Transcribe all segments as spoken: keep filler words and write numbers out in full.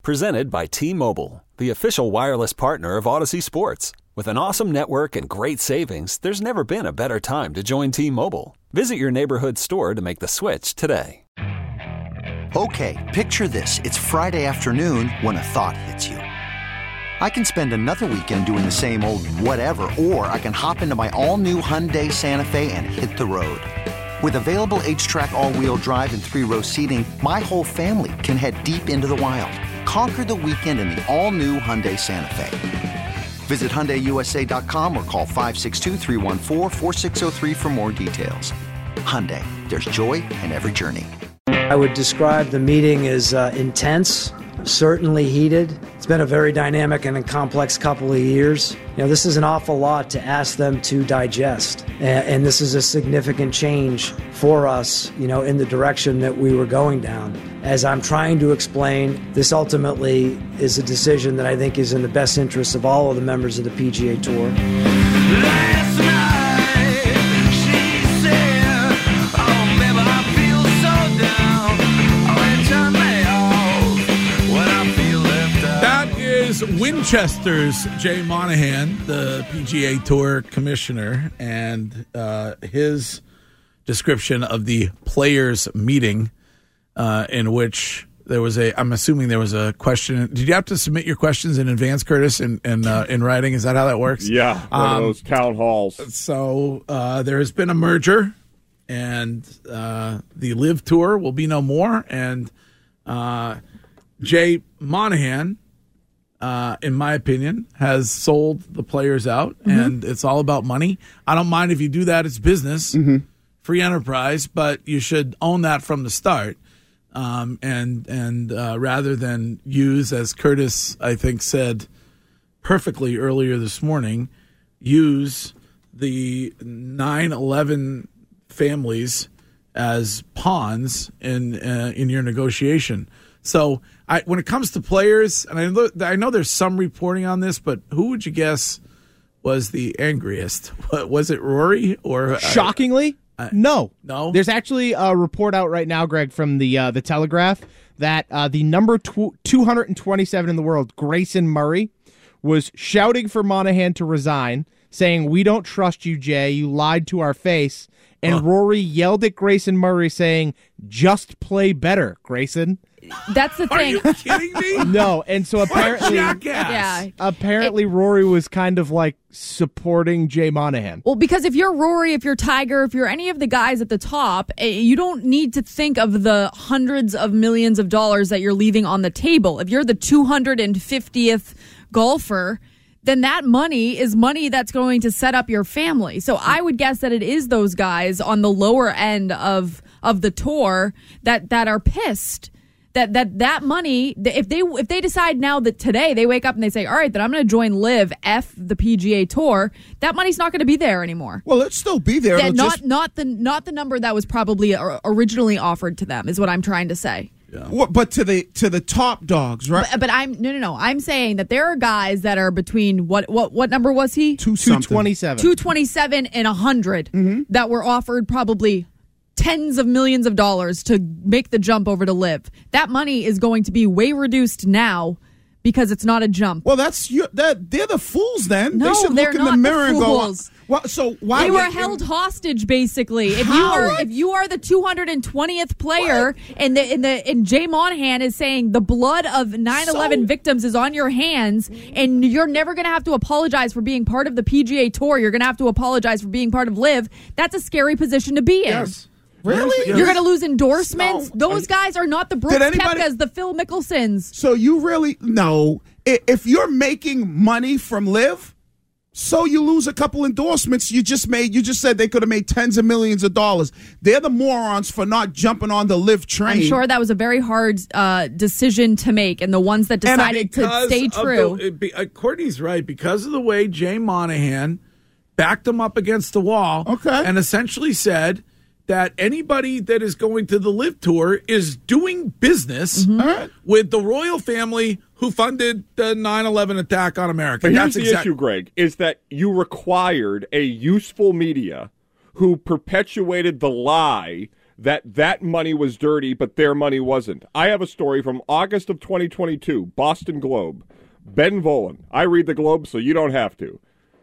Presented by T-Mobile, the official wireless partner of Odyssey Sports. With an awesome network and great savings, there's never been a better time to join T-Mobile. Visit your neighborhood store to make the switch today. Okay, picture this. It's Friday afternoon when a thought hits you. I can spend another weekend doing the same old whatever, or I can hop into my all-new Hyundai Santa Fe and hit the road. With available H-Track all-wheel drive and three-row seating, my whole family can head deep into the wild. Conquer the weekend in the all-new Hyundai Santa Fe. Visit Hyundai U S A dot com or call five six two, three one four, four six zero three for more details. Hyundai, there's joy in every journey. I would describe the meeting as uh, intense, certainly heated. It's been a very dynamic and a complex couple of years. You know, this is an awful lot to ask them to digest, and, and this is a significant change for us, you know, in the direction that we were going down. As I'm trying to explain, this ultimately is a decision that I think is in the best interest of all of the members of the P G A Tour. Last night, she said, oh, baby, I feel so down. Oh, and turn me off when I feel left out. That is Winchester's Jay Monahan, the P G A Tour commissioner, and uh, his description of the players' meeting uh, in which there was a, I'm assuming there was a question. Did you have to submit your questions in advance, Curtis, in in, uh, in writing? Is that how that works? Yeah, one um, of those town halls. So uh, there has been a merger, and uh, the Live Tour will be no more. And uh, Jay Monahan, uh, in my opinion, has sold the players out, mm-hmm. and it's all about money. I don't mind if you do that. It's business, mm-hmm. free enterprise, but you should own that from the start. Um, and and uh, rather than use, as Curtis, I think, said perfectly earlier this morning, use the nine eleven families as pawns in uh, in your negotiation. So I, when it comes to players, and I know, I know there's some reporting on this, but who would you guess was the angriest? Was it Rory or uh, shockingly? Uh, no, no. There's actually a report out right now, Greg, from the uh, the Telegraph that uh, the number tw- two hundred twenty-seven in the world, Grayson Murray, was shouting for Monahan to resign, saying, "We don't trust you, Jay. You lied to our face." And huh. Rory yelled at Grayson Murray, saying, "Just play better, Grayson." That's the thing. Are you kidding me? No, and so apparently, yeah, apparently it, Rory was kind of like supporting Jay Monahan. Well, because if you're Rory, if you're Tiger, if you're any of the guys at the top, you don't need to think of the hundreds of millions of dollars that you're leaving on the table. If you're the two hundred fiftieth golfer, then that money is money that's going to set up your family. So I would guess that it is those guys on the lower end of of the tour that that are pissed. That that that money, if they if they decide now that today they wake up and they say, all right, then I'm going to join Live, F the P G A Tour, that money's not going to be there anymore. Well, it'll still be there. That, not just... not the not the number that was probably originally offered to them is what I'm trying to say. Yeah. What, but to the to the top dogs, right? But, but I'm no no no. I'm saying that there are guys that are between what what what number was he? Two twenty-seven. Two twenty-seven and a hundred mm-hmm. that were offered probably tens of millions of dollars to make the jump over to Live. That money is going to be way reduced now because it's not a jump. Well, that's you, that they're the fools. Then no, they should they're look in not the mirror the and go. fools. Well, so why they would, were held hostage, basically. If you How? are if you are the two hundred twentieth player, what? and the and the and Jay Monahan is saying the blood of nine eleven so, victims is on your hands, and you're never going to have to apologize for being part of the P G A Tour. You're going to have to apologize for being part of Live. That's a scary position to be in. Yes. Really? You're going to lose endorsements? No. Those guys are not the Brooks anybody, Koepkas, the Phil Mickelsons. So you really, no. If you're making money from Live, so you lose a couple endorsements, you just made, you just said they could have made tens of millions of dollars. They're the morons for not jumping on the Live train. I'm sure that was a very hard uh, decision to make, and the ones that decided to stay true. The, be, uh, Courtney's right. Because of the way Jay Monahan backed him up against the wall okay. and essentially said that anybody that is going to the Live Tour is doing business mm-hmm. with the royal family who funded the nine eleven attack on America. But here's That's the exact- issue, Greg, is that you required a useful media who perpetuated the lie that that money was dirty, but their money wasn't. I have a story from August of twenty twenty-two, Boston Globe. Ben Volen. I read the Globe, so you don't have to.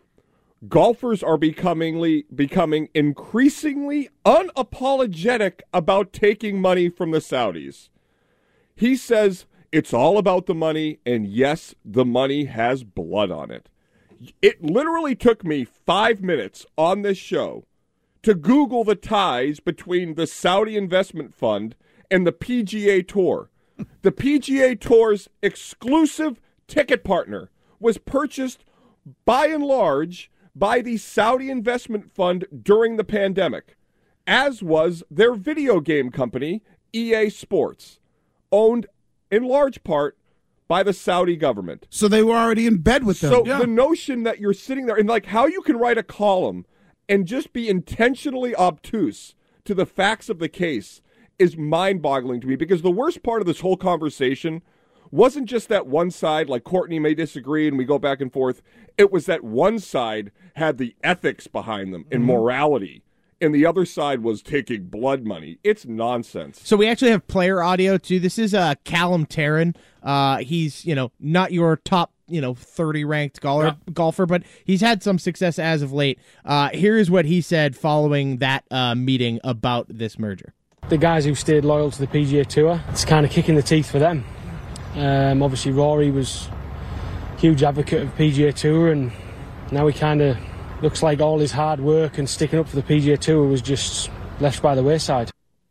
Golfers are becomingly, becoming increasingly unapologetic about taking money from the Saudis. He says it's all about the money, and yes, the money has blood on it. It literally took me five minutes on this show to Google the ties between the Saudi investment fund and the P G A Tour. The P G A Tour's exclusive ticket partner was purchased by and large by the Saudi investment fund during the pandemic, as was their video game company, E A Sports, owned in large part by the Saudi government. So they were already in bed with them. So Yeah. the notion that you're sitting there and like how you can write a column and just be intentionally obtuse to the facts of the case is mind-boggling to me, because the worst part of this whole conversation wasn't just that one side, like Courtney may disagree and we go back and forth. It was that one side had the ethics behind them and Mm-hmm. morality, and the other side was taking blood money. It's nonsense. So we actually have player audio too. This is uh, Callum Tarrant. Uh, he's you know not your top you know thirty ranked golfer, golfer, but he's had some success as of late. Uh, here is what he said following that uh, meeting about this merger. The guys who stayed loyal to the P G A Tour, it's kind of kicking the teeth for them. Um, obviously, Rory was a huge advocate of P G A Tour, and now he kind of looks like all his hard work and sticking up for the P G A Tour was just left by the wayside.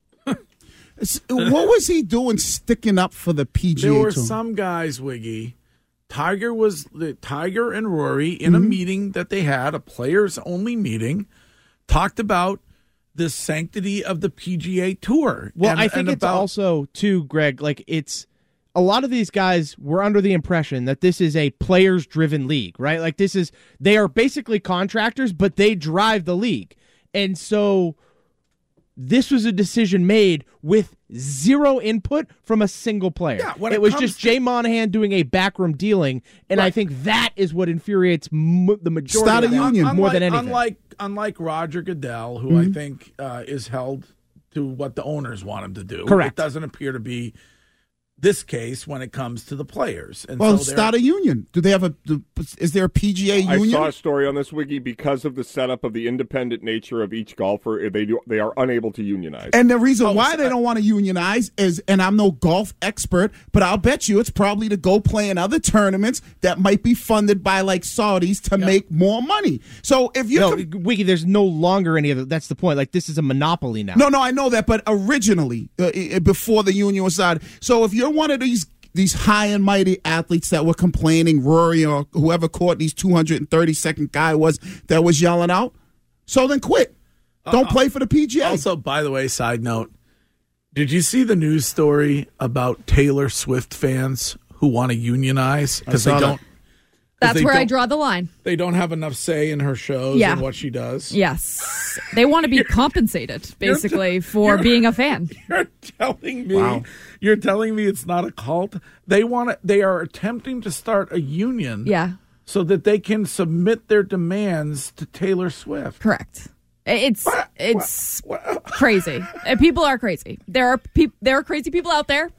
It's- what was he doing sticking up for the P G A There were Tour? some guys, Wiggy. Tiger was the Tiger and Rory in Mm-hmm. a meeting that they had, a players only meeting, talked about the sanctity of the P G A Tour. Well, and- I think and it's about- also too, Greg. Like it's a lot of these guys were under the impression that this is a players-driven league, right? Like this is they are basically contractors, but they drive the league, and so this was a decision made with zero input from a single player. Yeah, when it, it was comes just to- Jay Monahan doing a backroom dealing, and I Right. think that is what infuriates m- the majority Start a of them union. more unlike, than anything. Unlike unlike Roger Goodell, who Mm-hmm. I think uh, is held to what the owners want him to do. Correct. It doesn't appear to be this case when it comes to the players. And Well, so they're- start a union. Do they have a? do- Is there a P G A I union? saw a story on this, Wiki, because of the setup of the independent nature of each golfer. They do they are unable to unionize. And the reason Oh, why so they I- don't want to unionize is, and I'm no golf expert, but I'll bet you it's probably to go play in other tournaments that might be funded by like Saudis to make more money. So if you no, com- Wiki, there's no longer any of that. That's the point. Like this is a monopoly now. no, no, I know that, but originally uh, i- before the union was started. So if you're one of these these high and mighty athletes that were complaining, Rory or whoever Courtney's two hundred thirty-second guy was that was yelling out, so then quit. Don't play for the P G A. Also, by the way, side note, did you see the news story about Taylor Swift fans who want to unionize because they saw that. don't? 'cause That's they where I don't- draw the line. They don't have enough say in her shows Yeah. and what she does. Yes. They want to be compensated, you're basically, t- for you're- being a fan. You're telling me Wow. you're telling me it's not a cult? They want to, they are attempting to start a union Yeah, so that they can submit their demands to Taylor Swift. correct. It's it's crazy. And people are crazy. There are peop there are crazy people out there.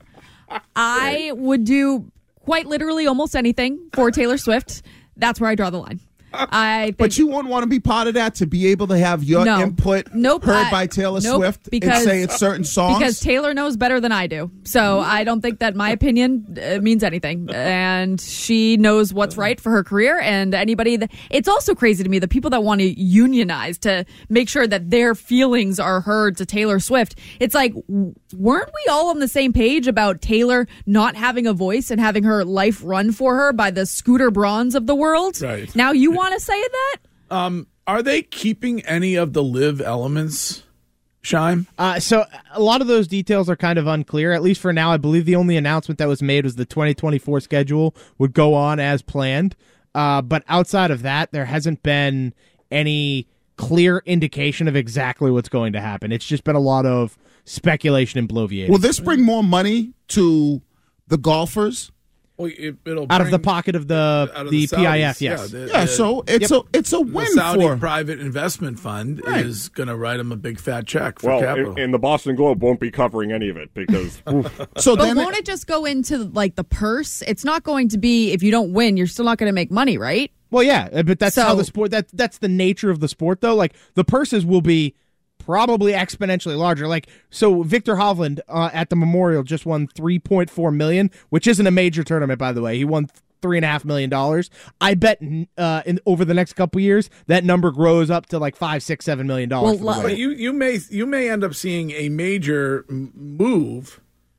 I would do quite literally almost anything for Taylor Swift. That's where I draw the line. I think But you wouldn't want to be part of that to be able to have your No. input Nope, heard I- by Taylor nope, Swift because- and say it's certain songs. because Taylor knows better than I do. So I don't think that my opinion uh, means anything. And she knows what's right for her career. And anybody that it's also crazy to me, the people that want to unionize to make sure that their feelings are heard to Taylor Swift. It's like, w- weren't we all on the same page about Taylor not having a voice and having her life run for her by the Scooter Brauns of the world? Right. Now you want to say that? Um, are they keeping any of the live elements, Shime? Uh, so a lot of those details are kind of unclear, at least for now. I believe the only announcement that was made was the twenty twenty-four schedule would go on as planned. Uh, but outside of that, there hasn't been any clear indication of exactly what's going to happen. It's just been a lot of speculation and bloviating. Will this bring more money to the golfers? Well, it, it'll out of the bring- pocket of the out of the, the P I F. Saudis, Yes. yeah, the- Yeah, so it's Yep. a it's a The win Saudi for. private investment fund Right. is going to write them a big fat check for Well, capital. and, and the Boston Globe won't be covering any of it because oof. So But then won't it just go into like the purse? It's not going to be if you don't win, you're still not going to make money, right? Well, yeah, uh, but that's how So- the sport. That that's the nature of the sport, though. Like the purses will be probably exponentially larger. Like so, Victor Hovland uh, at the Memorial just won three point four million, which isn't a major tournament, by the way. He won three and a half million dollars. I bet uh, in over the next couple years that number grows up to like five, six, seven million dollars. Well, But you, you may you may end up seeing a major m- move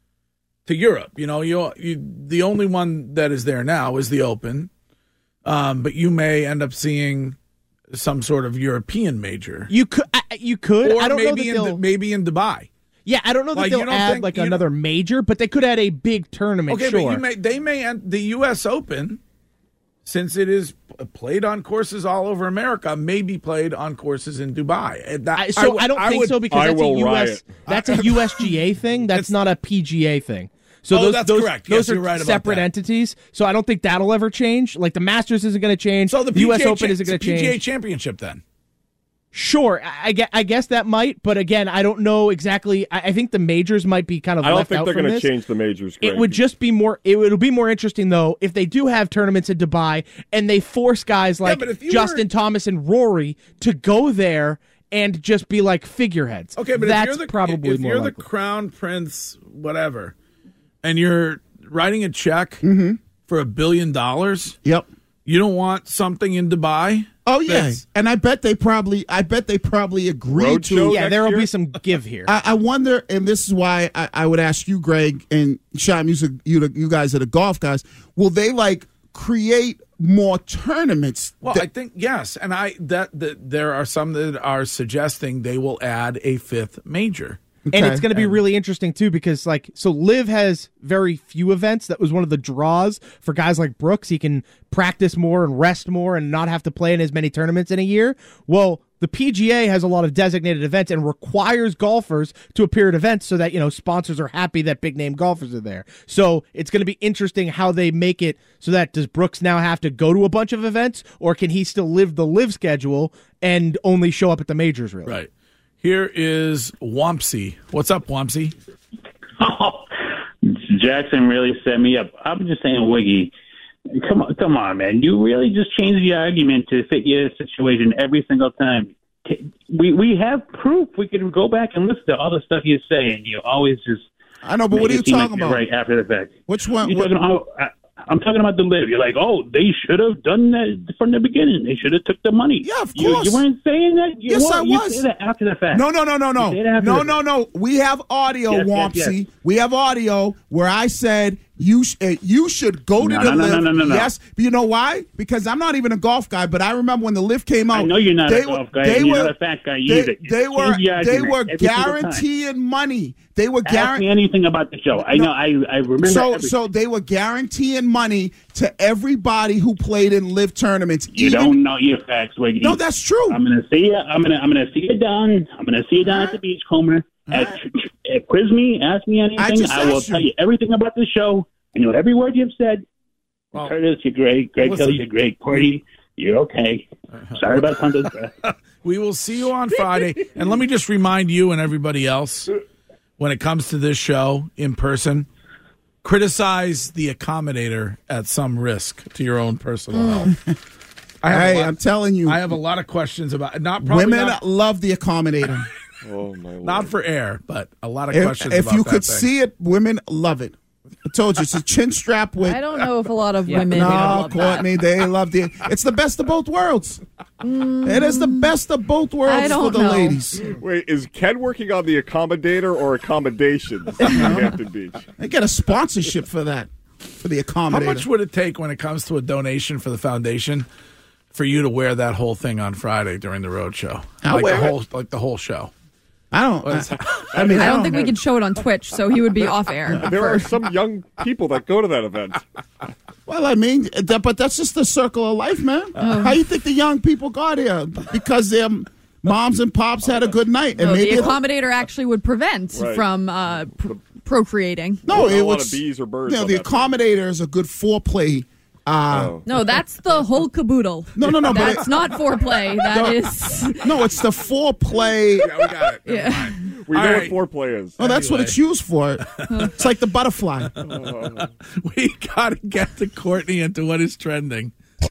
to Europe. You know, you, you the only one that is there now is the Open, um, but you may end up seeing some sort of European major, you could, I, you could. or I don't know maybe that in they'll. Du- maybe in Dubai. Yeah, I don't know that Like, you they'll don't add think- like you don't- another major, but they could add a big tournament. Okay, sure. but you may they may end the U S Open, since it is played on courses all over America, may be played on courses in Dubai. And that- I, so would- I don't think would- so because I that's a will U S riot. that's a U S G A thing. That's not a P G A thing. So Oh, those, that's those, correct. Those Yes, are you're right about separate that. entities. So I don't think that'll ever change. Like the Masters isn't going to change. So the, U S P G A Open cha- isn't going to P G A change. Championship then. Sure, I, I gue- I guess that might, but again, I don't know exactly. I, I think the majors might be kind of I don't left think out they're from going to this. change the majors. It Greg. would just be more. It would be more interesting though if they do have tournaments in Dubai and they force guys like but if you Justin were- Thomas and Rory to go there and just be like figureheads. Okay, but that's if you're the, probably if more you're the likely. crown prince, whatever, and you're writing a check Mm-hmm. for a billion dollars, Yep. you don't want something in Dubai? Oh yeah, That's- and I bet they probably, I bet they probably agreed Road to. show? yeah, next there will year? be some give here. I, I wonder, and this is why I, I would ask you, Greg and Sham, you, you, you guys are the golf guys. Will they like create more tournaments? Well, that- I think yes, and I that, that there are some that are suggesting they will add a fifth major. And Okay. it's going to be really interesting too because like so Liv has very few events. That was one of the draws for guys like Brooks. He can practice more and rest more and not have to play in as many tournaments in a year. Well, the P G A has a lot of designated events and requires golfers to appear at events so that, you know, sponsors are happy that big name golfers are there. So it's going to be interesting how they make it so that does Brooks now have to go to a bunch of events or can he still live the live schedule and only show up at the majors really? Right. Here is Wompsy. What's up, Wompsy? Oh, Jackson really set me up. I'm just saying, Wiggy, come on, come on, man. You really just change the argument to fit your situation every single time. We we have proof. We can go back and listen to all the stuff you say, and you always just. I know, but what are make you it seem like talking you're about? Right after the fact. Which one? You're what- talking about, I, I'm talking about the live. You're like, oh, they should have done that from the beginning. They should have took the money. Yeah, of You, course. you weren't saying that. You, Yes, well, I you was. say that after the fact. No, no, no, no, no, You say it after no, the no, fact. no. We have audio, Yes, yes, Wompsy. yes. We have audio where I said you sh- uh, you should go to No, the no, no, lift. no, no, no. Yes, but you know why? Because I'm not even a golf guy. But I remember when the lift came out. I know you're not they a were- golf guy. They And you're were, not a fat guy they, either. You they change were the they argument were every single time. guaranteeing money. They were Ask me guaranteeing. anything about the show. I No. know. I I remember. So, everything. so they were guaranteeing money to everybody who played in live tournaments. You even- don't know your facts, Wiggy. No, that's true. I'm gonna see you. I'm gonna I'm gonna see you down. I'm gonna see you down at the beachcomber. At, at quiz me, ask me anything. I I, just will asked tell you. you everything about the show. I know every word you've said. Well, Curtis, you're great. Greg listen. Kelly, you're great. Cordy, you're okay. Sorry about Hunter's breath. We will see you on Friday. And let me just remind you and everybody else, when it comes to this show in person, criticize the accommodator at some risk to your own personal health. I have, Hey, a lot, I'm telling you, I have a lot of questions about not probably women not, love the accommodator. Oh my lord! not for air, but a lot of If, questions. if about you that could thing. see it, women love it. I told you, it's a chin strap with. I don't know if a lot of women No, love Courtney, they love the. It's the best of both worlds. It is the best of both worlds I for don't the know. ladies. Wait, is Ken working on the accommodator or accommodations in Hampton Beach? They get a sponsorship for that, for the How accommodator. much would it take when it comes to a donation for the foundation for you to wear that whole thing on Friday during the road show? I'll like wear the it. whole like the whole show. I don't. What is- I, I mean, I I don't don't think we could show it on Twitch, so he would be off air. There are some young people that go to that event. Well, I mean, that, but that's just the circle of life, man. Oh. How you think the young people got here? Because their moms and pops had a good night, and No, maybe the accommodator actually would prevent Right. from uh, pr- procreating. No, Not it a lot was of bees or birds You know, on the that accommodator is a good foreplay. Uh, Oh. No, that's the whole caboodle. No, no, no, but That's it- not foreplay. That No. is. No, it's the foreplay. Yeah, we got it. Never Yeah. mind. We know All what right. foreplay is. Oh, that's what Anyway. it's used for. It's like the butterfly. We got to get to Courtney and to what is trending.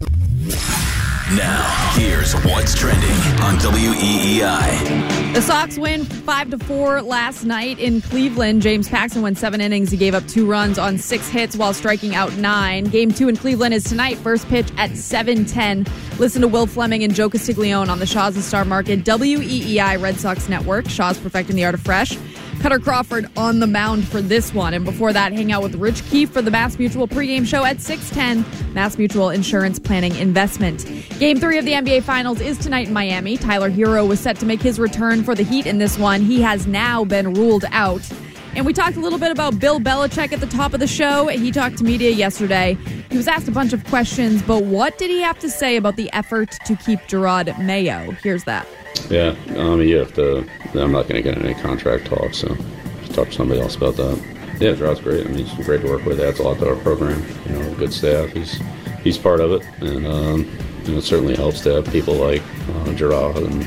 Now, here's what's trending on W E E I. The Sox win five to four last night in Cleveland. James Paxton went seven innings. He gave up two runs on six hits while striking out nine. Game two in Cleveland is tonight. First pitch at seven ten. Listen to Will Fleming and Joe Castiglione on the Shaw's and Star Market W E E I Red Sox Network. Shaw's perfecting the art of fresh. Cutter Crawford on the mound for this one. And before that, hang out with Rich Keefe for the Mass Mutual pregame show at six ten. Mass Mutual Insurance Planning Investment. Game three of the N B A Finals is tonight in Miami. Tyler Hero was set to make his return for the Heat in this one. He has now been ruled out. And we talked a little bit about Bill Belichick at the top of the show. He talked to media yesterday. He was asked a bunch of questions, but what did he have to say about the effort to keep Gerard Mayo? Here's that. Yeah, I mean, you have to. I'm not going to get any contract talk, so talk to somebody else about that. Yeah, Gerard's great. I mean, he's great to work with. Adds a lot to our program. You know, good staff. He's he's part of it, and um, you know, it certainly helps to have people like uh, Gerard and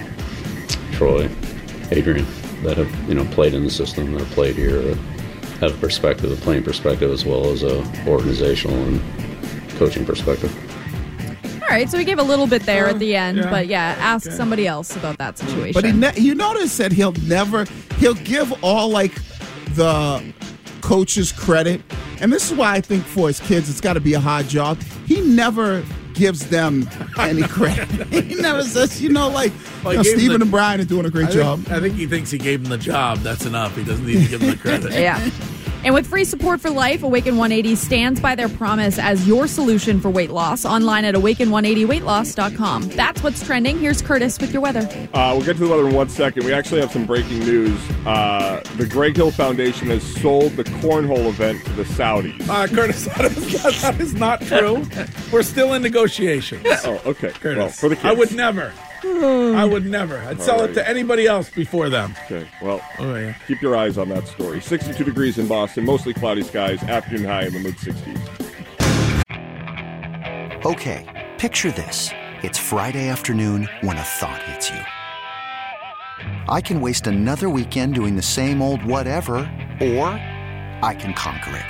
Troy, Adrian, that have you know played in the system, that have played here, that have a perspective, a playing perspective, as well as a organizational and coaching perspective. All right, so he gave a little bit there Uh, at the end, yeah. but yeah, ask Okay. somebody else about that situation. But he ne- you notice that he'll never he'll give all like the coaches credit, and this is why I think for his kids it's got to be a hard job. He never gives them any credit. He never says, you know, like Well, you he know, gave him Stephen the- and Brian are doing a great I job. think, I think he thinks he gave him the job. That's enough. He doesn't need to give him the credit. Yeah. And with free support for life, Awaken one eighty stands by their promise as your solution for weight loss. Online at awaken one eighty weight loss dot com. That's what's trending. Here's Curtis with your weather. Uh, we'll get to the weather in one second. We actually have some breaking news. Uh, the Greg Hill Foundation has sold the cornhole event to the Saudis. Uh, Curtis, that is, that is not true. We're still in negotiations. Oh, okay. Curtis, Well, for the kids. I would never. I would never. I'd sell All it right. to anybody else before them. Okay, well, Oh, yeah. keep your eyes on that story. sixty-two degrees in Boston, mostly cloudy skies, afternoon high in the mid-sixties. Okay, picture this. It's Friday afternoon when a thought hits you. I can waste another weekend doing the same old whatever, or I can conquer it.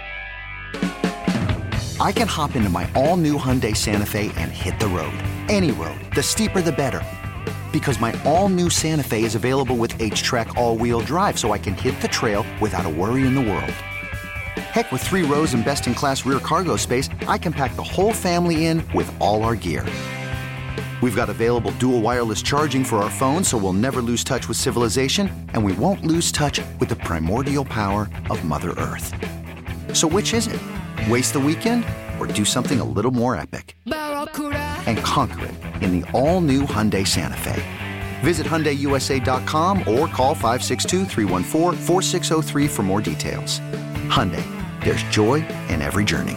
I can hop into my all-new Hyundai Santa Fe and hit the road. Any road. The steeper, the better. Because my all-new Santa Fe is available with H-Track all-wheel drive, so I can hit the trail without a worry in the world. Heck, with three rows and best-in-class rear cargo space, I can pack the whole family in with all our gear. We've got available dual wireless charging for our phones, so we'll never lose touch with civilization, and we won't lose touch with the primordial power of Mother Earth. So which is it? Waste the weekend or do something a little more epic? And conquer it in the all-new Hyundai Santa Fe. Visit Hyundai U S A dot com or call five six two, three one four, four six zero three for more details. Hyundai, there's joy in every journey.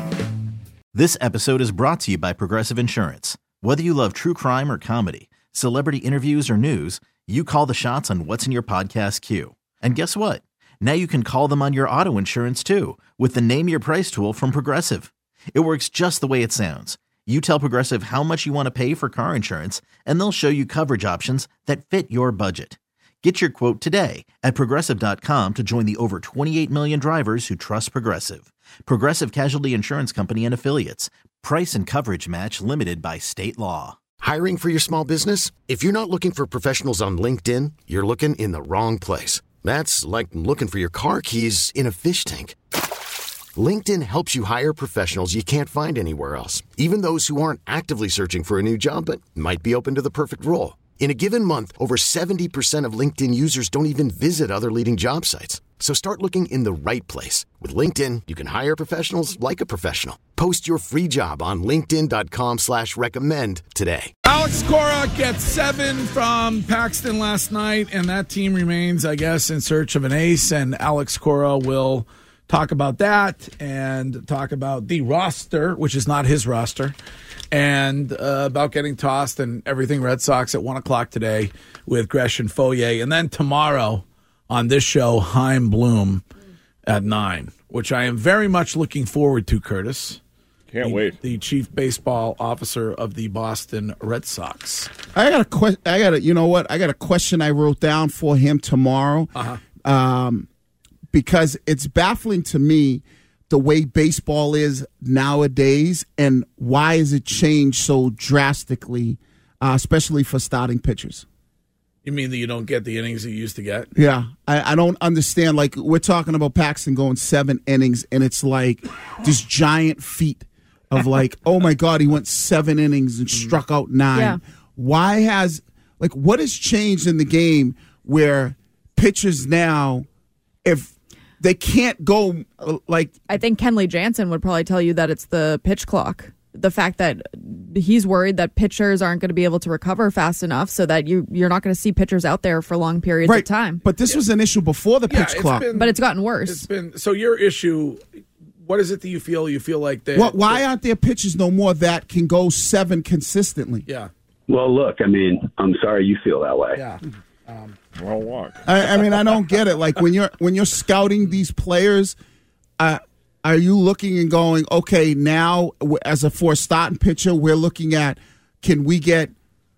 This episode is brought to you by Progressive Insurance. Whether you love true crime or comedy, celebrity interviews or news, you call the shots on what's in your podcast queue. And guess what? Now you can call them on your auto insurance too with the Name Your Price tool from Progressive. It works just the way it sounds. You tell Progressive how much you want to pay for car insurance, and they'll show you coverage options that fit your budget. Get your quote today at progressive dot com to join the over twenty-eight million drivers who trust Progressive. Progressive Casualty Insurance Company and Affiliates. Price and coverage match limited by state law. Hiring for your small business? If you're not looking for professionals on LinkedIn, you're looking in the wrong place. That's like looking for your car keys in a fish tank. LinkedIn helps you hire professionals you can't find anywhere else, even those who aren't actively searching for a new job but might be open to the perfect role. In a given month, over seventy percent of LinkedIn users don't even visit other leading job sites. So start looking in the right place. With LinkedIn, you can hire professionals like a professional. Post your free job on linkedin dot com slash recommend today. Alex Cora gets seven from Paxton last night, and that team remains, I guess, in search of an ace, and Alex Cora will talk about that and talk about the roster, which is not his roster, and uh, about getting tossed and everything Red Sox at one o'clock today with Gresh and Foyer. And then tomorrow on this show, Chaim Bloom at nine, which I am very much looking forward to, Curtis. Can't the, wait. The chief baseball officer of the Boston Red Sox. I got a question. I got a. You know what? I got a question I wrote down for him tomorrow. Uh-huh. Um, because it's baffling to me the way baseball is nowadays, and why has it changed so drastically, uh, especially for starting pitchers. You mean that you don't get the innings you used to get? Yeah, I, I don't understand. Like, we're talking about Paxton going seven innings, and it's like this giant feat of like, oh my God, he went seven innings and struck out nine. Yeah. Why has, like, what has changed in the game where pitchers now, if they can't go, like. I think Kenley Jansen would probably tell you that it's the pitch clock. The fact that he's worried that pitchers aren't going to be able to recover fast enough, so that you, you're not going to see pitchers out there for long periods right. of time. But this yeah. was an issue before the pitch yeah, it's clock. Been, but it's gotten worse. It's been so your issue. What is it that you feel? You feel like they. Well, why aren't there pitchers no more that can go seven consistently? Yeah. Well, look, I mean, I'm sorry you feel that way. Yeah. Um, well, walk. I, I mean, I don't get it. Like when you're when you're scouting these players, uh, are you looking and going, okay, now as a for a starting pitcher, we're looking at can we get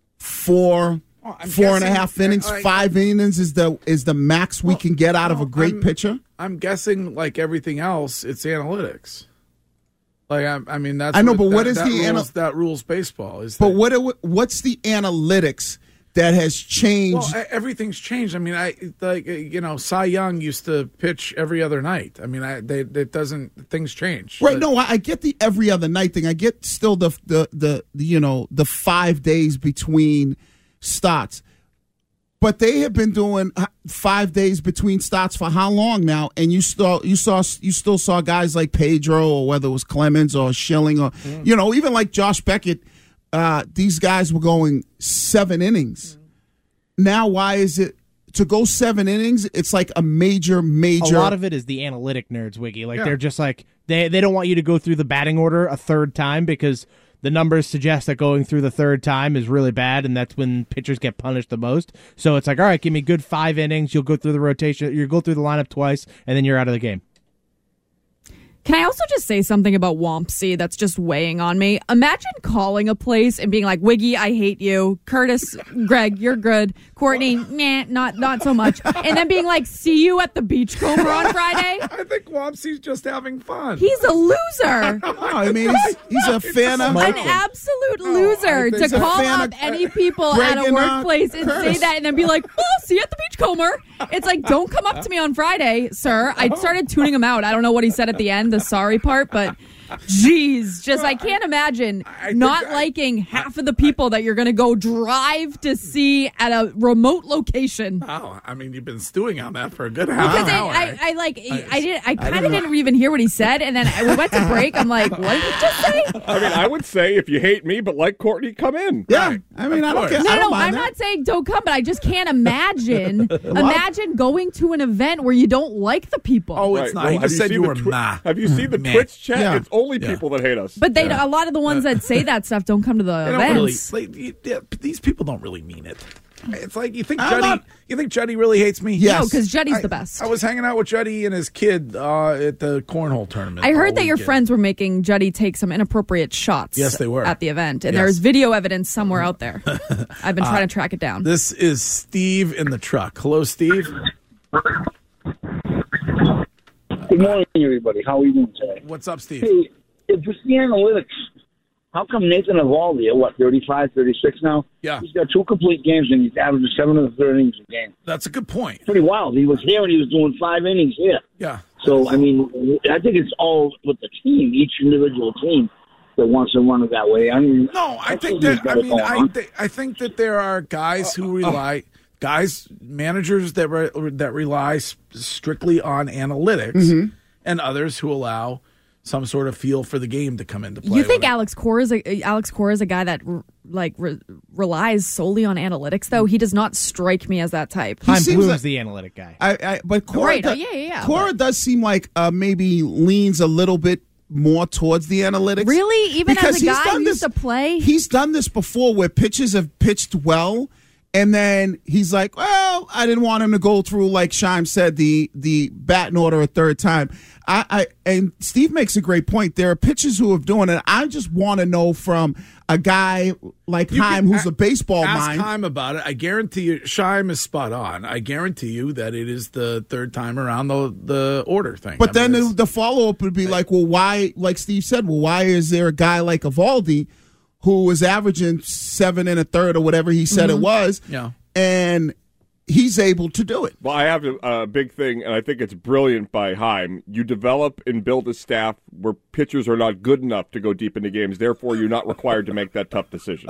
four, oh, four guessing, and a half innings, I, I, five innings is the is the max we well, can get out well, of a great I'm, pitcher? I'm guessing, like everything else, it's analytics. Like I, I mean, that's I know, what, but that, what is that the rules, anal- that rules baseball? Is but that, what are, what's the analytics that has changed? Well, everything's changed. I mean, I like you know, Cy Young used to pitch every other night. I mean, I they it doesn't things change. Right? No, I, I get the every other night thing. I get still the, the the the you know the five days between starts, but they have been doing five days between starts for how long now? And you still you saw you still saw guys like Pedro, or whether it was Clemens or Schilling, or mm. you know even like Josh Beckett. Uh, these guys were going seven innings. Now, why is it to go seven innings? It's like a major, major. A lot of it is the analytic nerds, Wiggy. Like Yeah. they're just like they they don't want you to go through the batting order a third time because the numbers suggest that going through the third time is really bad, and that's when pitchers get punished the most. So it's like, all right, give me good five innings. You'll go through the rotation. You'll go through the lineup twice, and then you're out of the game. Can I also just say something about Wompsy that's just weighing on me? Imagine calling a place and being like, Wiggy, I hate you. Curtis, Greg, you're good. Courtney, nah, not not so much. And then being like, see you at the Beachcomber on Friday? I think Wompsy's just having fun. He's a loser. No, I mean, he's, he's a fan of An absolute loser think to so. call Fan up of- any people Greg at a and, uh, workplace and Curtis. say that and then be like, oh, see you at the Beachcomber. It's like, don't come up to me on Friday, sir. I started tuning him out. I don't know what he said at the end, the sorry part, but geez, just I can't imagine not liking half of the people that you're going to go drive to see at a remote location. Wow, I mean, you've been stewing on that for a good half Because an I, hour. I, I like, I did, I kind don't of know. didn't even hear what he said, and then we went to break. I'm like, what did he just say? I mean, I would say if you hate me but like Courtney, come in. Yeah, Right. I mean, Of I don't course. care. No, I don't no, mind I'm that. not saying don't come, but I just can't imagine. imagine going to an event where you don't like the people. Oh, Right. it's not. Well, he have just said seen you the were twi- nah. Have you seen the Meh. Twitch chat? Yeah. It's only Yeah. people that hate us. But they, a lot of the ones that say that stuff don't come to the They don't really. events. Like, you- yeah, these people don't really mean it. It's like you think I'm Juddy. not- You think Juddy really hates me? Yes. No, because Juddy's I- the best. I was hanging out with Juddy and his kid uh, at the cornhole tournament. I heard all that your weekend. friends were making Juddy take some inappropriate shots. Yes, they were. at the event, and Yes. there's video evidence somewhere out there. I've been trying to track it down. This is Steve in the truck. Hello, Steve. Good morning, everybody. How are you doing today? What's up, Steve? Hey, if it's the analytics, how come Nathan Eovaldi, at what, thirty-five, thirty-six now? Yeah. He's got two complete games, and he's averaging seven and a third innings a game. That's a good point. Pretty wild. He was here, and he was doing five innings here. Yeah. So, I mean, I think it's all with the team, each individual team that wants to run it that way. I mean, No, I think think that. I he's mean, got it I going th- I think that there are guys Uh, who rely, guys, managers that re- that rely s- strictly on analytics, Mm-hmm. and others who allow some sort of feel for the game to come into play. You think When it- Alex Cora is a, Alex Cora is a guy that r- like re- relies solely on analytics? Though he does not strike me as that type. He Time seems Bloom's like- the analytic guy. I, I, but Cora, Right, oh, does, yeah, yeah, yeah, Cora does seem like uh, maybe leans a little bit more towards the analytics. Really? Even Because as a he's guy done who used this- to play? He's done this before where pitches have pitched well, And then he's like, well, I didn't want him to go through, like Shime said, the the batting order a third time. I, I and Steve makes a great point. There are pitchers who have done it. I just want to know from a guy like You Chaim, can who's a- a baseball ask mind. Chaim about it. I guarantee you, Shime is spot on. I guarantee you that it is the third time around the the order thing. But I then mean, the, it's- the follow up would be like, well, why? Like Steve said, well, why is there a guy like Evaldi who was averaging seven and a third or whatever he said Mhm. it was, Yeah. and he's able to do it? Well, I have a, a big thing, and I think it's brilliant by Chaim. You develop and build a staff where pitchers are not good enough to go deep into games. Therefore, you're not required to make that tough decision.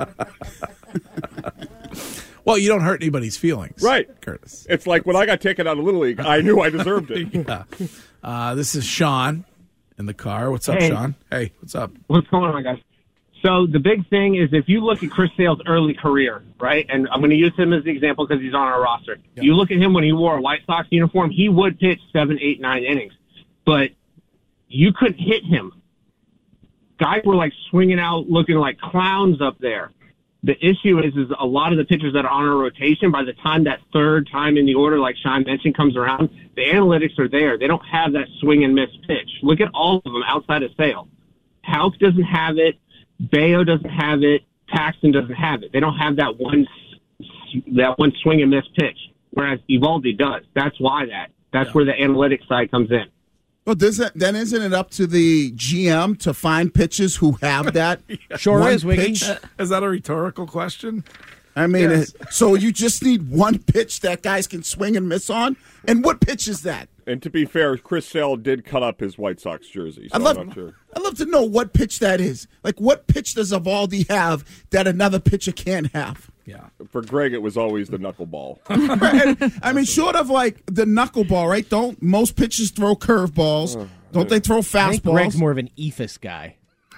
Well, you don't hurt anybody's feelings, Right. Curtis? It's like when I got taken out of Little League, I knew I deserved it. Yeah. Uh, this is Sean in the car. What's up, Hey. Sean? Hey, what's up? What's going on, guys? So the big thing is if you look at Chris Sale's early career, right, and I'm going to use him as the example because he's on our roster. You look at him when he wore a White Sox uniform, he would pitch seven, eight, nine innings. But you couldn't hit him. Guys were, like, swinging out looking like clowns up there. The issue is, is a lot of the pitchers that are on our rotation, by the time that third time in the order, like Sean mentioned, comes around, the analytics are there. They don't have that swing and miss pitch. Look at all of them outside of Sale. Houck doesn't have it. Bayo doesn't have it. Paxton doesn't have it. They don't have that one that one swing and miss pitch, whereas Evaldi does. That's why that. That's where the analytics side comes in. Well, does it, then isn't it up to the G M to find pitchers who have that? Sure one is, Wiggy. pitch? Is that a rhetorical question? I mean, Yes. it, so you just need one pitch that guys can swing and miss on? And what pitch is that? And to be fair, Chris Sale did cut up his White Sox jersey, so I'd love, I'm not sure. I'd love to know what pitch that is. Like, what pitch does Evaldi have that another pitcher can't have? Yeah. For Greg, it was always the knuckleball. I mean, short of like the knuckleball, right? Don't most pitchers throw curveballs? Don't they throw I think fastballs? Greg's more of an eephus guy.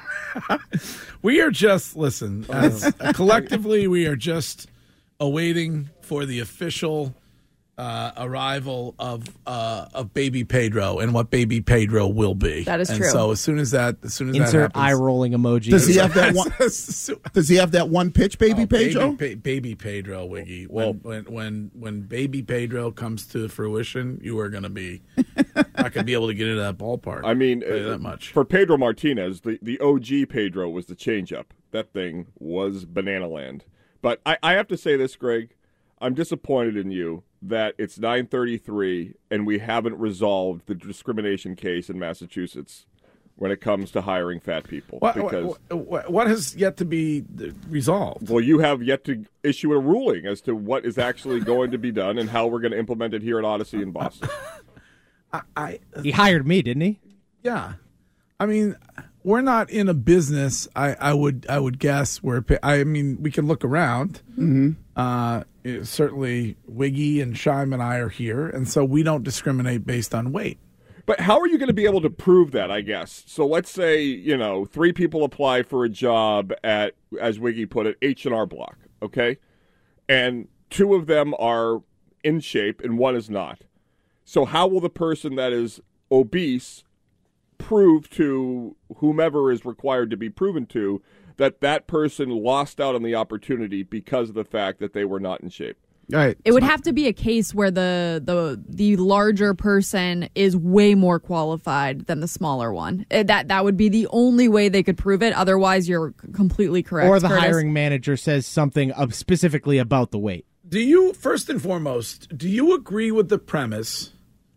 We are just, listen, as, collectively, we are just awaiting for the official uh, arrival of uh, of Baby Pedro and what Baby Pedro will be. That is and true. So as soon as that, as soon as Insert that eye happens, rolling emoji. Does he have that one? Does he have that one pitch, Baby Oh, Pedro? Baby, ba- baby Pedro, Wiggy. When, when when when Baby Pedro comes to fruition, you are going to be not going to be able to get into that ballpark. I mean, Tell you uh, that much. for Pedro Martinez, the, the O G Pedro was the changeup. That thing was banana land. But I, I have to say this, Greg. I'm disappointed in you that it's nine thirty-three and we haven't resolved the discrimination case in Massachusetts when it comes to hiring fat people. What, because, what, what, what has yet to be resolved? well, you have yet to issue a ruling as to what is actually going to be done and how we're going to implement it here at Odyssey in Boston. I, I He hired me, didn't he? Yeah, I mean, we're not in a business. I, I would I would guess where I mean we can look around. Mm-hmm. Uh, it- certainly, Wiggy and Shime and I are here, and so we don't discriminate based on weight. But how are you going to be able to prove that, I guess? So let's say, you know, three people apply for a job at, as Wiggy put it, H and R Block, okay? And two of them are in shape and one is not. So how will the person that is obese prove to whomever is required to be proven to that that person lost out on the opportunity because of the fact that they were not in shape? Right. It would have to be a case where the the the larger person is way more qualified than the smaller one. Uh, That that would be the only way they could prove it. Otherwise, you're completely correct. Or the Curtis. hiring manager says something of specifically about the weight. Do you, first and foremost, do you agree with the premise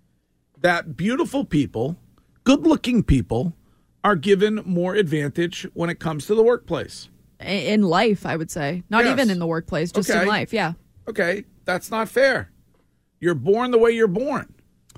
that beautiful people, good-looking people, are given more advantage when it comes to the workplace? in life, I would say, not Yes. even in the workplace, just Okay. in life. Yeah. Okay, that's not fair. You're born the way you're born.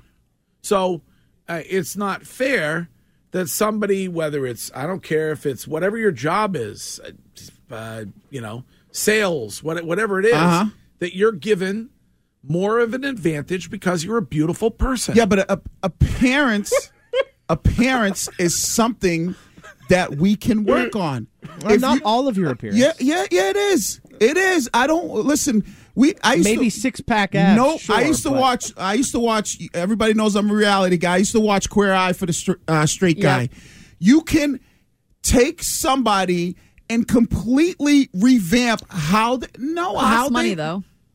So uh, it's not fair that somebody, whether it's, I don't care if it's whatever your job is, uh, you know, sales, what, whatever it is, Uh-huh. that you're given more of an advantage because you're a beautiful person. Yeah, but a, appearance, appearance is something that we can work on. Well, If not you- all of your appearance. Yeah, yeah, yeah. It is. It is. I don't listen. We I used Maybe to, six pack abs. No, sure, I used to but- watch. I used to watch. Everybody knows I'm a reality guy. I used to watch Queer Eye for the str- uh, Straight Guy. Yep. You can take somebody and completely revamp how. They, no, Costs how money they, though.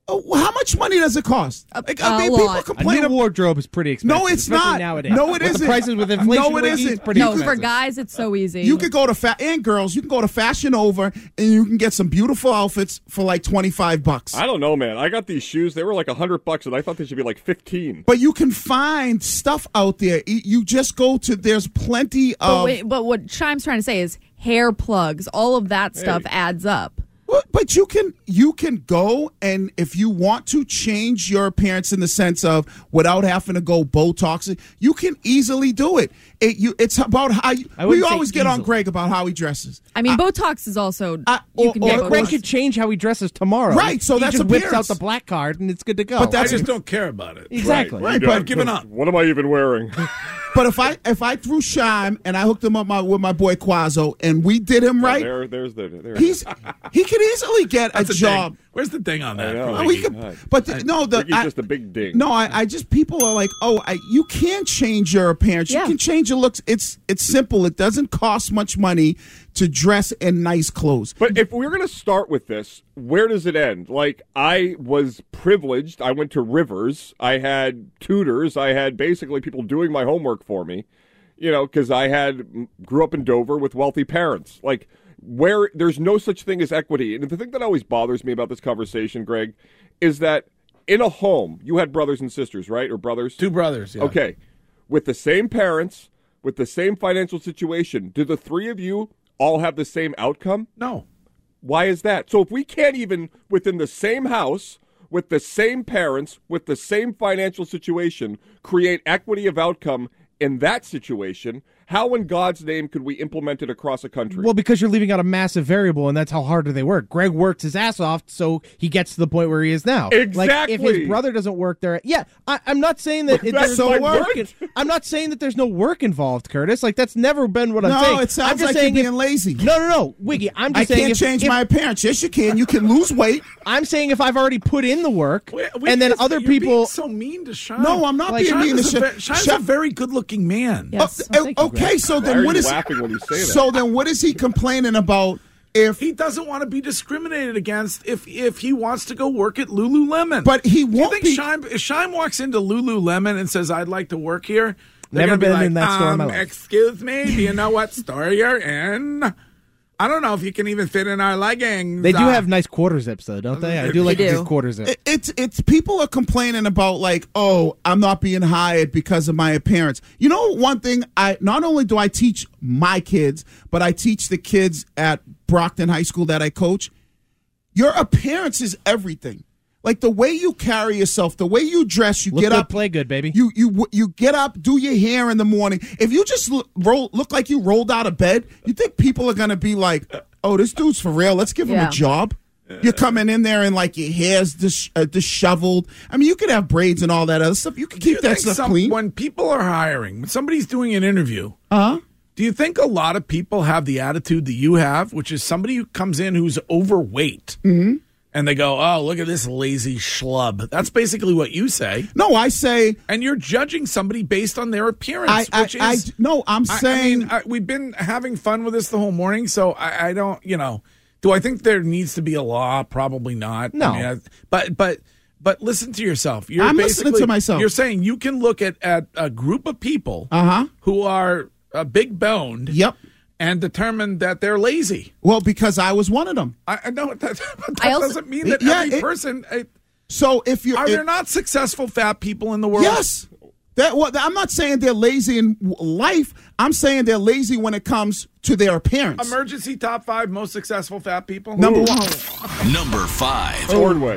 Oh, how much money does it cost? Like, I mean, a people lot. complain. A new about- wardrobe is pretty expensive. No, it's especially not. Nowadays. No, it with isn't. The prices with inflation, No, it Wiggy, isn't. it's pretty No, expensive. for guys, it's so easy. You could go to fa- and girls. You can go to Fashion Over and you can get some beautiful outfits for like twenty five bucks. I don't know, man. I got these shoes. They were like a hundred bucks, and I thought they should be like fifteen. But you can find stuff out there. You- You just go to. There's plenty But, of. wait, but what Chime's trying to say is hair plugs, all of that stuff adds up. But, but you can you can go, and if you want to change your appearance in the sense of without having to go Botox, you can easily do it. It you it's about how you, I we wouldn't say always get on easily. Greg about how he dresses. I mean, Botox is also you or- can or- get Yeah, Greg Botox. could change how he dresses tomorrow. Right, so he that's just whips out appearance. the black card and it's good to go. But that's- I just don't care about it. exactly. Right, You but- don't- giving up. What am I even wearing? But if I if I threw Shime and I hooked him up my, with my boy Quazzo and we did him right, There, there's the. There. he's he could easily get a That's a job. ding. Where's the thing on that? I know. for Oh, he Wiggy? could, but the, no, the Ricky's I, just a big ding. no, I, I just people are like, oh, I, you can change your appearance. Yeah. You can change your looks. It's it's simple. It doesn't cost much money to dress in nice clothes. But if we're going to start with this, where does it end? Like, I was privileged. I went to Rivers. I had tutors. I had basically people doing my homework for me, you know, because I had grew up in Dover with wealthy parents. Like, where there's no such thing as equity. And the thing that always bothers me about this conversation, Greg, is that in a home, you had brothers and sisters, right? Or brothers? Two brothers. Yeah. Okay. With the same parents, with the same financial situation, do the three of you all have the same outcome? No. Why is that? So if we can't even, within the same house, with the same parents, with the same financial situation, create equity of outcome in that situation, how in God's name could we implement it across a country? Well, because you're leaving out a massive variable, and that's how hard they work. Greg worked his ass off, so he gets to the point where he is now. Like, if Exactly. his brother doesn't work there, yeah, I, I'm not saying that But it, that's there's so no what? work. In, I'm not saying that there's no work involved, Curtis. Like that's never been what I'm No, saying. it sounds I'm just like saying you're if- being lazy. No, no, no, Wiggy. I'm just I saying can't if- change if- my appearance. Yes, you can. You can lose weight. I'm saying if I've already put in the work, Wait, wait, and then you're other being people. so mean to Shime. No, I'm not Like, being Shime mean to is a Shime. ve- Shime's Shime- a very good-looking man. Yes. Oh, thank you, okay, so Why then are what you is laughing when you say that? so then what is he complaining about? If He doesn't want to be discriminated against if if he wants to go work at Lululemon. But he Do you won't think be- Shime, if Shime walks into Lululemon and says, I'd like to work here, they're Never gonna be been like, in that store in um, my life. Excuse me, do you know what store you're in? I don't know if you can even fit in our leggings. They do Uh, have nice quarter zips, though, don't they? I do They like do. a good quarter zip. It- It's it's people are complaining about like, oh, I'm not being hired because of my appearance. You know, one thing I not only do I teach my kids, but I teach the kids at Brockton High School that I coach. Your appearance is everything. Like the way you carry yourself, the way you dress, you Look get good, up, play good, baby. You you you get up, do your hair in the morning. If you just look, roll, look like you rolled out of bed, you think people are gonna be like, "Oh, this dude's for real. Let's give him Yeah. a job." You're coming in there and like your hair's dis- uh, disheveled. I mean, you could have braids and all that other stuff. You can Do you keep that think stuff some- clean. When people are hiring, when somebody's doing an interview, Uh huh. do you think a lot of people have the attitude that you have, which is somebody who comes in who's overweight, Mm-hmm. and they go, "Oh, look at this lazy schlub." That's basically what you say. No, I say, and you're judging somebody based on their appearance. I- I- which I- is no, I'm I- I saying- mean, I, we've been having fun with this the whole morning, so I, I don't, you know. Do I think there needs to be a law? Probably not. No. I mean, I- but but but listen to yourself. You're I'm listening basically- to myself. You're saying you can look at, at a group of people Uh-huh. who are uh, big boned. Yep. And determine that they're lazy. Well, because I was one of them. I, I know that, but that I also- doesn't mean that Yeah, every it- person. I, So if you are if, there not successful fat people in the world? Yes. That what I'm not saying they're lazy in w- life. I'm saying they're lazy when it comes to their appearance. Emergency top five most successful fat people. Number Ooh. one. Number five. Ordway.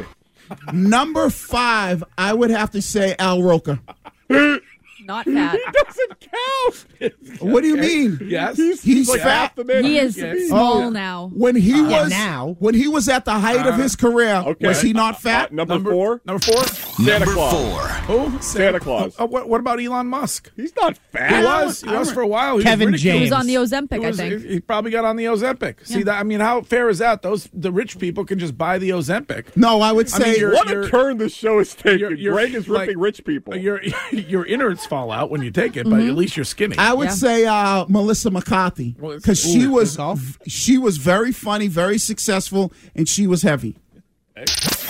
Number five, I would have to say Al Roker. Not fat. Doesn't count. What do you mean? Yes. He's, He's like fat. half the man. He is Yes. small Oh. now. When he Yeah, was now. when he was at the height of his career, Okay. was he not fat? Uh, number, Number four. Number four. Santa Number Claus. four. Who? Santa Claus. Oh, what, what about Elon Musk? He's not He fat. was. He was for a while. He Kevin was ridiculed. He was James. on the Ozempic, He, was- I think. he probably got on the Ozempic. See Yeah. that? I mean, how fair is that? Those the rich people can just buy the Ozempic. No, I would I mean, say you're- What a turn this show is taking. You're- you're Greg is ripping like- rich people. Your your innards fall out when you take it, but at least you're skinny. I would Yeah. say uh, Melissa McCarthy Well, it's- because she Ooh, was golf? she was very funny, very successful, and she was heavy.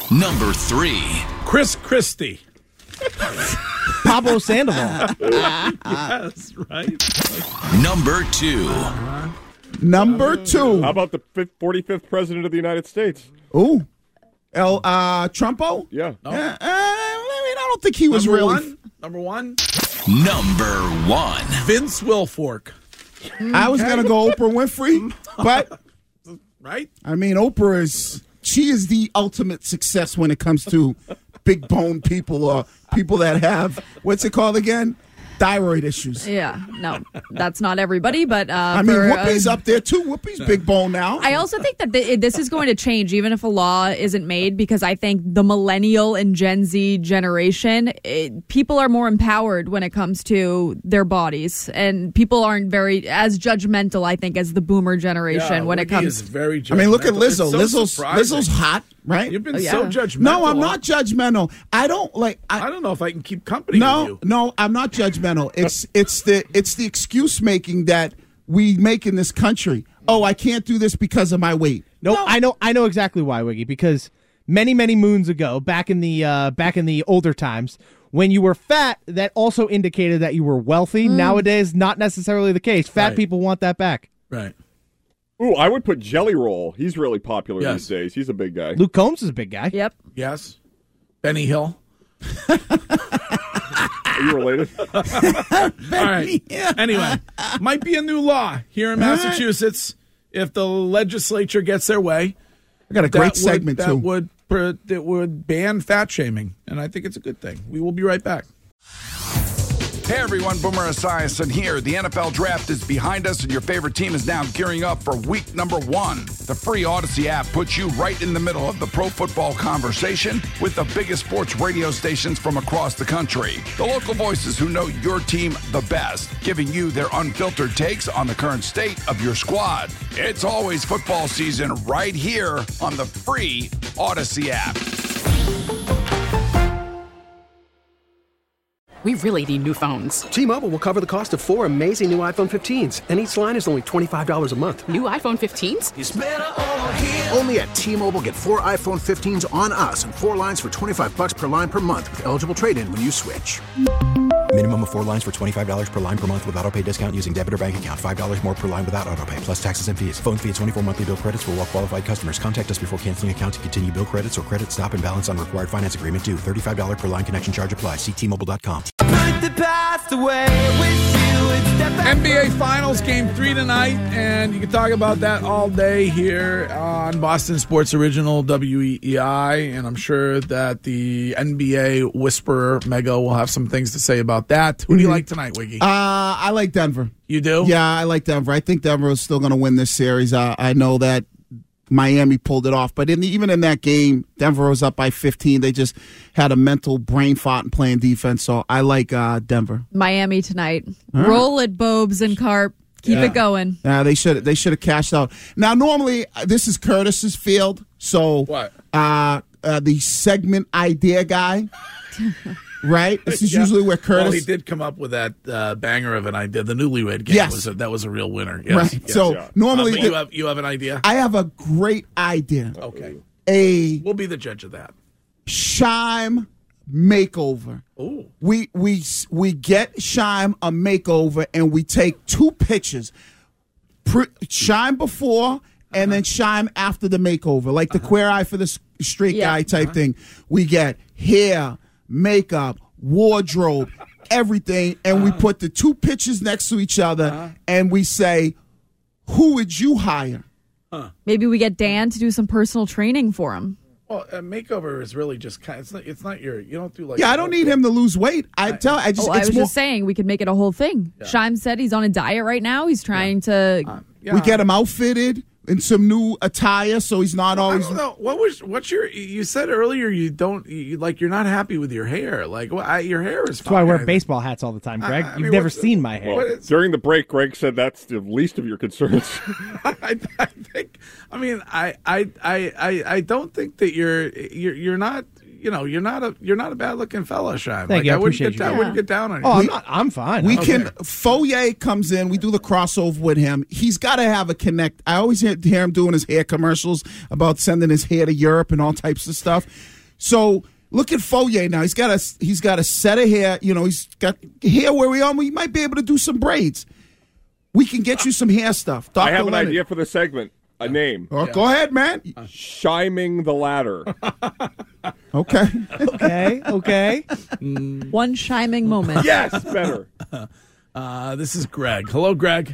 Number three. Chris Christie. Pablo Sandoval. Yes, right. Number two. Number two. How about the fifth, forty-fifth president of the United States? Ooh. El uh, Trumpo? Yeah. Uh, uh, I mean, I don't think he was Number really. one? Number one. Number one. Vince Wilfork. I was going to go Oprah Winfrey, but. Right? I mean, Oprah is. She is the ultimate success when it comes to big bone people or people that have, what's it called again? Thyroid issues. Yeah, no, that's not everybody, but uh, I mean, for, Whoopi's uh, up there too. Whoopi's big bone now. I also think that th- this is going to change, even if a law isn't made, because I think the millennial and Gen Z generation, it, people are more empowered when it comes to their bodies, and people aren't very as judgmental, I think, as the boomer generation Yeah, when it Wiggy comes. is very I mean, look at judgmental. Lizzo. It's so Lizzo's surprising. Lizzo's hot, right? You've been Oh, yeah. so judgmental. No, I'm not judgmental. I don't like. I, I don't know if I can keep company no, with you. no, I'm not judgmental. It's it's the it's the excuse making that we make in this country. Oh, I can't do this because of my weight. No, I know, I know exactly why, Wiggy. Because many, many moons ago, back in the uh, back in the older times, when you were fat, that also indicated that you were wealthy. Nowadays, not necessarily the case. Fat Right. people want that back. Right. Ooh, I would put Jelly Roll. He's really popular Yes. these days. He's a big guy. Luke Combs is a big guy. Yep. Yes. Benny Hill. Are you related? All right. Anyway, might be a new law here in Massachusetts if the legislature gets their way. I got a that great would- segment that too. Would, that would ban fat shaming, and I think it's a good thing. We will be right back. Hey everyone, Boomer Esiason here. The N F L draft is behind us and your favorite team is now gearing up for week number one. The free Odyssey app puts you right in the middle of the pro football conversation with the biggest sports radio stations from across the country. The local voices who know your team the best, giving you their unfiltered takes on the current state of your squad. It's always football season right here on the free Odyssey app. We really need new phones. T-Mobile will cover the cost of four amazing new iPhone fifteens, and each line is only twenty-five dollars a month. New iPhone fifteens? It's better over here. Only at T-Mobile, get four iPhone fifteens on us and four lines for twenty-five bucks per line per month with eligible trade-in when you switch. Minimum of four lines for twenty-five dollars per line per month with autopay discount using debit or bank account. five dollars more per line without autopay, plus taxes and fees. Phone fee at twenty-four monthly bill credits for well-qualified customers. Contact us before canceling account to continue bill credits or credit stop and balance on required finance agreement due. thirty-five dollars per line connection charge applies. See T Mobile dot com. N B A Finals Game three tonight, and you can talk about that all day here on Boston Sports Original W E E I, and I'm sure that the N B A Whisperer Mega will have some things to say about that. Who do you like tonight, Wiggy? Uh, I like Denver. You do? Yeah, I like Denver. I think Denver is still going to win this series. Uh, I know that Miami pulled it off, but in the, even in that game, Denver was up by fifteen. They just had a mental brain fart and playing defense. So I like uh, Denver. Miami tonight. All right. Roll it, Bobes and Carp. Keep Yeah. it going. Yeah, they should they should have cashed out. Now, normally uh, this is Curtis's field, so what? Uh, uh, the segment idea guy, right? This is Yeah. usually where Curtis. Well, he did come up with that uh, banger of an idea. The Newlywed Game Yes. was a, that was a real winner. Yes. Right. Yes. So, Yeah. normally Uh, but the- you have you have an idea. I have a great idea. Okay. A We'll be the judge of that. Shime makeover. Ooh. We we we get Shime a makeover, and we take two pictures, Pre- Shime before and then Shime after the makeover, like the Queer Eye for the S- Straight Yeah. Guy type thing. We get hair, makeup, wardrobe, everything, and we put the two pictures next to each other, and we say, "Who would you hire?" Maybe we get Dan to do some personal training for him. Well, a makeover is really just kind. It's not. It's not your. You don't do like. Yeah, I don't need him to lose weight. I tell. I just. Oh, I it's was more, just saying we could make it a whole thing. Shime said he's on a diet right now. He's trying to. We get him outfitted in some new attire, so he's not I always. don't know. What was? What's your? You said earlier you don't. You, like you're not happy with your hair. Like well, I, your hair is. That's why I wear fine. baseball hats all the time, Greg. I- I You've mean, never what's the- seen my hair. Well, during the break, Greg said that's the least of your concerns. I, I think. I mean, I, I, I, I, I don't think that you're. You're. You're not. You know, you're not a. You're not a bad looking fella, Shime. Thank like, you, I I wouldn't appreciate get you. down. I Yeah. wouldn't get down on you. Oh, I'm not. I'm fine. We Okay. can. Foyer comes in. We do the crossover with him. He's got to have a connect. I always hear, hear him doing his hair commercials about sending his hair to Europe and all types of stuff. So look at Foye now. He's got a he's got a set of hair. You know, he's got hair where we are. We might be able to do some braids. We can get you some hair stuff. Doctor I have an Leonard. idea for the segment. A name. Oh, yeah. Go ahead, man. Shiming the ladder. Okay. Okay. Okay. One shiming moment. Yes, better. Uh, this is Greg. Hello, Greg.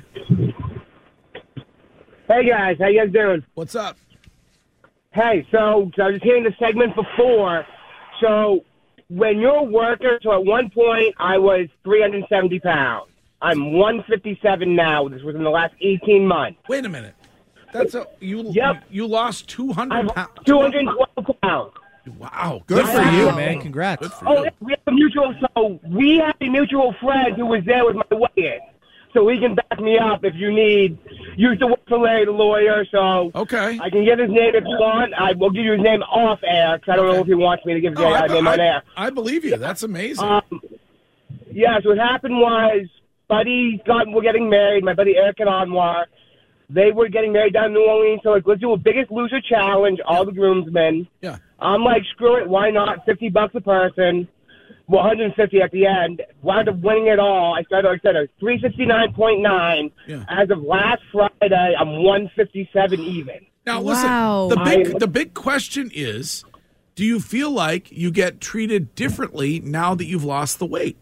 Hey guys, how you guys doing? What's up? Hey, so, so I was hearing the segment before. So when you're a worker, so at one point I was three hundred seventy pounds. I'm one fifty-seven now. This was in the last eighteen months. Wait a minute. That's a you. Yep. You lost two hundred pounds. two hundred twelve pounds. Wow. Good for you, Wow. man. Congrats. Good for Oh, you. we have a mutual. So we have a mutual friend who was there with my weigh-in, so he can back me up if you need. Used to work for Larry, the lawyer, so okay. I can give his name if you want. I will give you his name off air because I don't know if he wants me to give his Oh, I, name on I, air. I believe you. That's amazing. Um, yeah, so what happened was, buddies got were getting married. My buddy Eric and Anwar, they were getting married down in New Orleans. So like, let's do a Biggest Loser challenge. All the groomsmen. Yeah. I'm like, screw it. Why not? Fifty bucks a person. Well, one hundred fifty at the end. Wound up winning it all. I started. I said a three sixty nine point nine. Yeah. As of last Friday, I'm one fifty seven even. Now listen. Wow. The big I- the big question is, do you feel like you get treated differently now that you've lost the weight?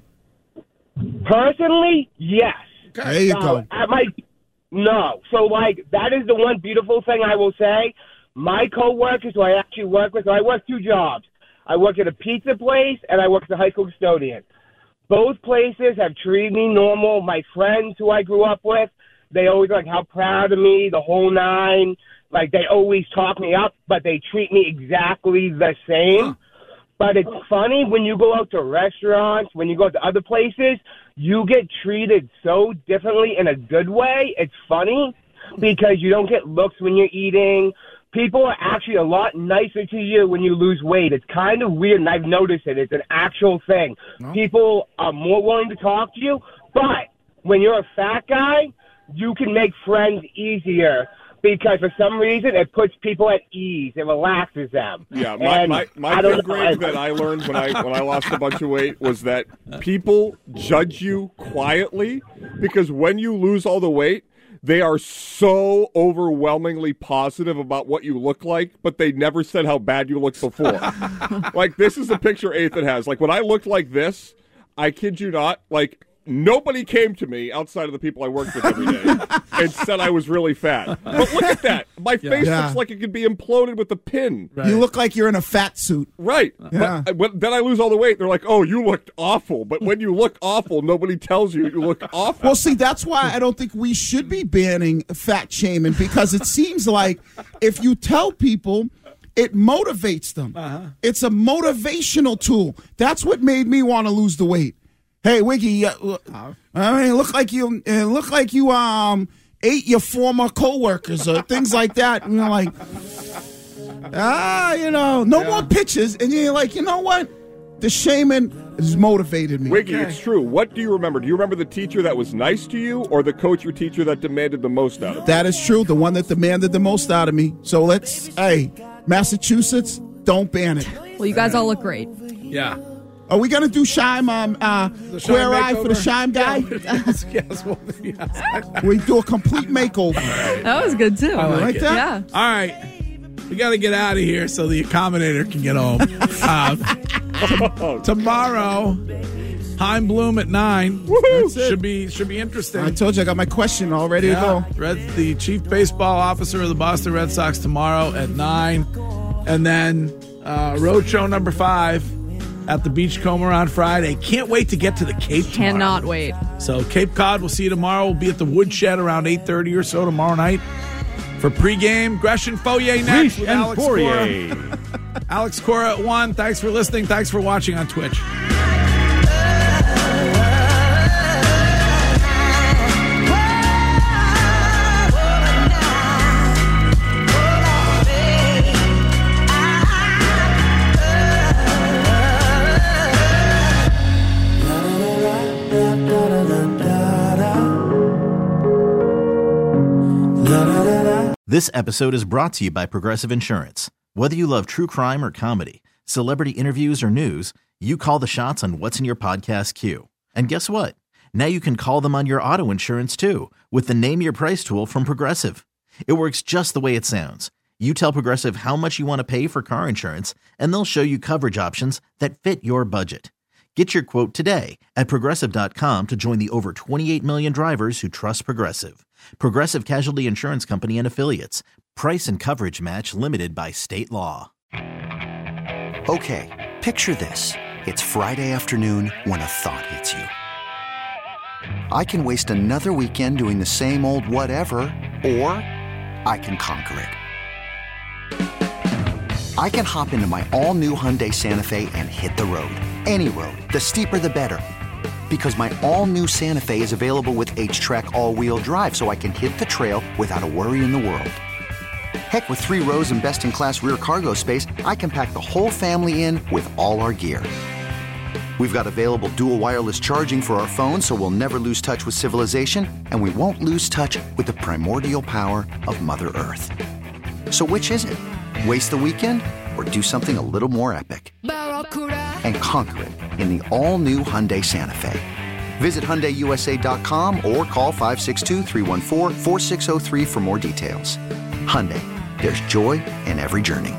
Personally, yes. There you Uh, go. At my no, so like that is the one beautiful thing I will say. My coworkers who I actually work with, so I work two jobs. I work at a pizza place and I work as a high school custodian. Both places have treated me normal. My friends who I grew up with, they always like how proud of me, the whole nine. Like they always talk me up, but they treat me exactly the same. Huh. But it's funny when you go out to restaurants, when you go to other places, you get treated so differently in a good way. It's funny because you don't get looks when you're eating. People are actually a lot nicer to you when you lose weight. It's kind of weird, and I've noticed it. It's an actual thing. No. People are more willing to talk to you, but when you're a fat guy, you can make friends easier. Because for some reason it puts people at ease, it relaxes them. Yeah, my and my, my thing, Greg, that I learned when I when I lost a bunch of weight was that people judge you quietly because when you lose all the weight, they are so overwhelmingly positive about what you look like, but they never said how bad you looked before. Like this is the picture Ethan has. Like when I looked like this, I kid you not, like. Nobody came to me outside of the people I worked with every day and said I was really fat. But look at that. My Yeah. face Yeah. looks like it could be imploded with a pin. You look like you're in a fat suit. Right. Yeah. But when, then I lose all the weight. They're like, oh, you looked awful. But when you look awful, nobody tells you you look awful. Well, see, that's why I don't think we should be banning fat shaming because it seems like if you tell people, it motivates them. Uh-huh. It's a motivational tool. That's what made me want to lose the weight. Hey, Wiggy, uh, I mean, look like you uh, look like you um ate your former coworkers or things like that. And you're like, ah, you know, no yeah. more pictures. And you're like, you know what? The shaming has motivated me. Wiggy, okay. It's true. What do you remember? Do you remember the teacher that was nice to you or the coach or teacher that demanded the most out of you? That is true. The one that demanded the most out of me. So let's, hey, Massachusetts, don't ban it. Well, you guys all look great. Yeah. Are we going to do Shime, um, uh, Queer Eye for the Shime guy? Yeah, yes, yes, well, yes. We do a complete makeover. That was good, too. I like right it. there? Yeah. All right. We got to get out of here so the accommodator can get home. uh, t- tomorrow, Heim Bloom at nine. Should be should be interesting. I told you I got my question all ready yeah. to go. Red, the chief baseball officer of the Boston Red Sox tomorrow at nine. And then uh, road show number five at the Beachcomber on Friday. Can't wait to get to the Cape tomorrow. Cannot wait. So Cape Cod, we'll see you tomorrow. We'll be at the Woodshed around eight thirty or so tomorrow night for pregame. Gresh and Foyer next with Alex Cora. Alex Cora at one. Thanks for listening. Thanks for watching on Twitch. This episode is brought to you by Progressive Insurance. Whether you love true crime or comedy, celebrity interviews, or news, you call the shots on what's in your podcast queue. And guess what? Now you can call them on your auto insurance too with the Name Your Price tool from Progressive. It works just the way it sounds. You tell Progressive how much you want to pay for car insurance, and they'll show you coverage options that fit your budget. Get your quote today at Progressive dot com to join the over twenty-eight million drivers who trust Progressive. Progressive Casualty Insurance Company and Affiliates. Price and coverage match limited by state law. Okay, picture this. It's Friday afternoon when a thought hits you. I can waste another weekend doing the same old whatever, or I can conquer it. I can hop into my all-new Hyundai Santa Fe and hit the road. Any road. The steeper, the better. Because my all-new Santa Fe is available with H-Track all-wheel drive, so I can hit the trail without a worry in the world. Heck, with three rows and best-in-class rear cargo space, I can pack the whole family in with all our gear. We've got available dual wireless charging for our phones, so we'll never lose touch with civilization, and we won't lose touch with the primordial power of Mother Earth. So which is it? Waste the weekend or do something a little more epic? And conquer it in the all-new Hyundai Santa Fe. Visit Hyundai U S A dot com or call five six two, three one four, four six zero three for more details. Hyundai, there's joy in every journey.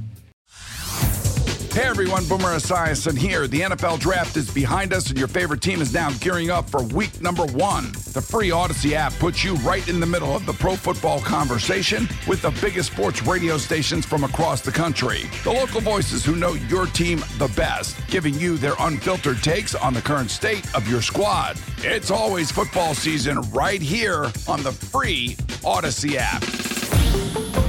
Hey everyone, Boomer Esiason here. The N F L Draft is behind us and your favorite team is now gearing up for week number one. The free Odyssey app puts you right in the middle of the pro football conversation with the biggest sports radio stations from across the country. The local voices who know your team the best, giving you their unfiltered takes on the current state of your squad. It's always football season right here on the free Odyssey app.